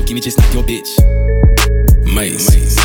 give me just like your bitch. Mace.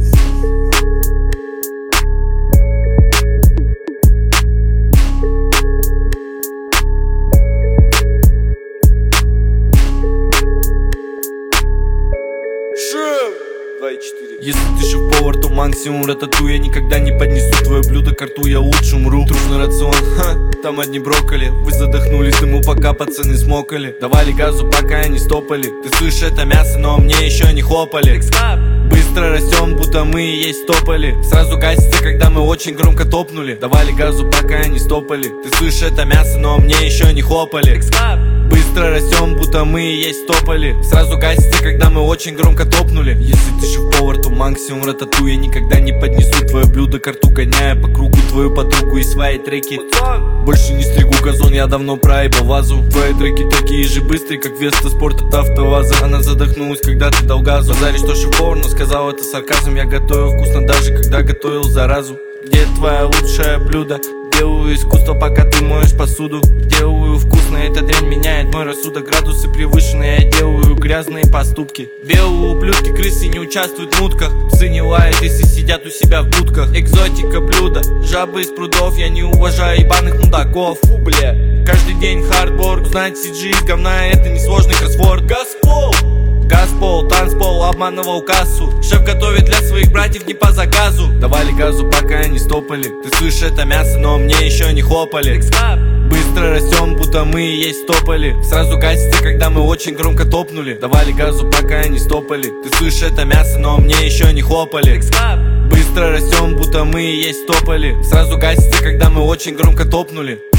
Если ты шеф-повар, то максимум рататуй. Я никогда не поднесу твое блюдо к рту, я лучше умру. Трушный рацион, там одни брокколи. Вы задохнулись дыму, пока пацаны смокали. Давали газу, пока они стопали. Ты слышишь, это мясо, но мне еще не хлопали. Быстро растем, будто мы и есть тополи. Сразу гасится, когда мы очень громко топнули. Давали газу, пока они стопали. Ты слышишь, это мясо, но мне еще не хлопали. Быстро растем, будто мы и есть тополи. Сразу гасится, когда мы очень громко топнули. Если ты шеф-повар, то максимум рататуй. Я никогда не поднесу твое блюдо к рту, гоняя по кругу твою подругу и свои треки. Больше не стригу газон, я давно проебал вазу. Твои треки такие же быстрые, как Веста Спорт от АвтоВАЗа. Она задохнулась, когда ты дал газу. Базаришь, что шеф-повар, но сказал это сарказм. Я готовил вкусно, даже когда готовил заразу. Где твое лучшее блюдо? Делаю искусство, пока ты моешь посуду. Делаю вкусно, эта дрянь меняет мой рассудок. Градусы превышены, я делаю грязные поступки. Белые ублюдки, крысы не участвуют в мутках. Псы не лают, если сидят у себя в будках. Экзотика блюда, жабы из прудов. Я не уважаю ебаных мудаков. Фу, бля. Каждый день хардборд, узнать CG из говна, это несложный кроссворд. Газпол, танцпол, обманывал кассу. Шеф готовит для своих братьев не по заказу. Давали газу, пока они стопали. Ты слышишь, это мясо, но мне еще не хлопали. Быстро растем, будто мы и есть тополи. Сразу гасится, когда мы очень громко топнули. Давали газу, пока они стопали. Ты слышишь, это мясо, но мне еще не хлопали. Быстро растем, будто мы и есть тополи. Сразу гасится, когда мы очень громко топнули.